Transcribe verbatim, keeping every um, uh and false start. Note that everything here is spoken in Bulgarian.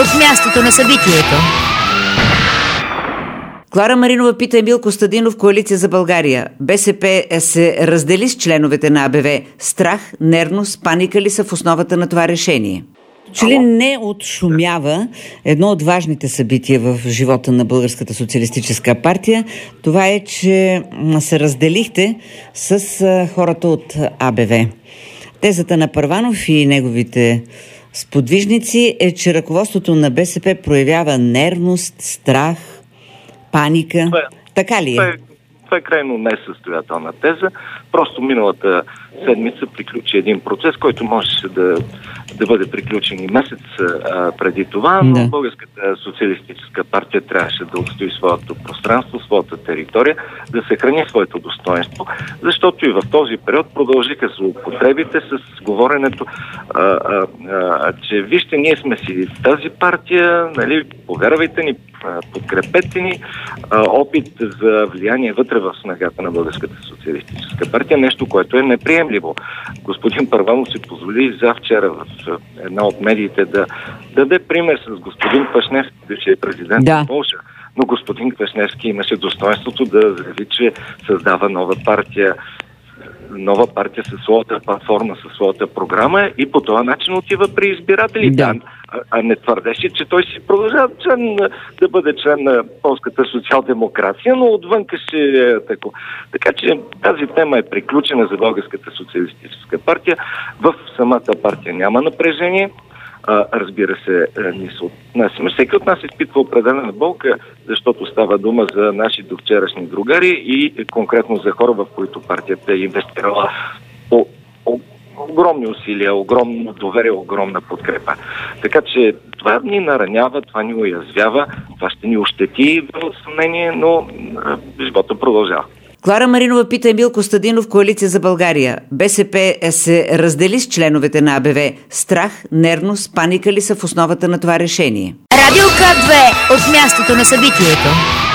от мястото на събитието. Клара Маринова пита Емил Костадинов, Коалиция за България. БСП се раздели с членовете на АБВ. Страх, нервност, паника ли са в основата на това решение? Че ли не отшумява едно от важните събития в живота на Българската социалистическа партия? Това е, че се разделихте с хората от АБВ. Тезата на Първанов и неговите сподвижници е, че ръководството на БСП проявява нервност, страх, паника. Това, така ли е? Това е, това е крайно несъстоятелна теза. Просто миналата седмица приключи един процес, който можеше да, да бъде приключен и месец а, преди това, но да. Българската социалистическа партия трябваше да отстои своето пространство, своята територия, да съхрани своето достоинство, защото и в този период продължиха злоупотребите с говоренето, а, а, а, че вижте, ние сме си в тази партия, нали, повярвайте ни, подкрепете ни, а, опит за влияние вътре в снагата на Българската социалистическа партия, нещо, което е неприемливо. Господин Първанов си позволи за вчера в една от медиите да даде пример с господин Квашневски, бившия президент да. на Полша. Но господин Квашневски имаше достоинството да заяви, че създава нова партия, нова партия със своята платформа, със своята програма и по този начин отива при избирателите. Да. А, а не твърдеше, че той си продължава член, да бъде член на полската социал-демокрация, но отвънка ще е тако. Така че тази тема е приключена за Българската социалистическа партия. В самата партия няма напрежение. А, разбира се, ние се отнасяме. Всеки от нас изпитва определена болка, защото става дума за наши довчерашни другари и конкретно за хора, в които партията е инвестирала по, по огромни усилия, огромно доверие, огромна подкрепа. Така че това ни наранява, това ни уязвява, това ще ни ощети в съмнение, но а, живота продължава. Клара Маринова пита Емил Костадинов, Коалиция за България. БСП се раздели с членовете на АБВ. Страх, нервност, паника ли са в основата на това решение? Радио К две от мястото на събитието.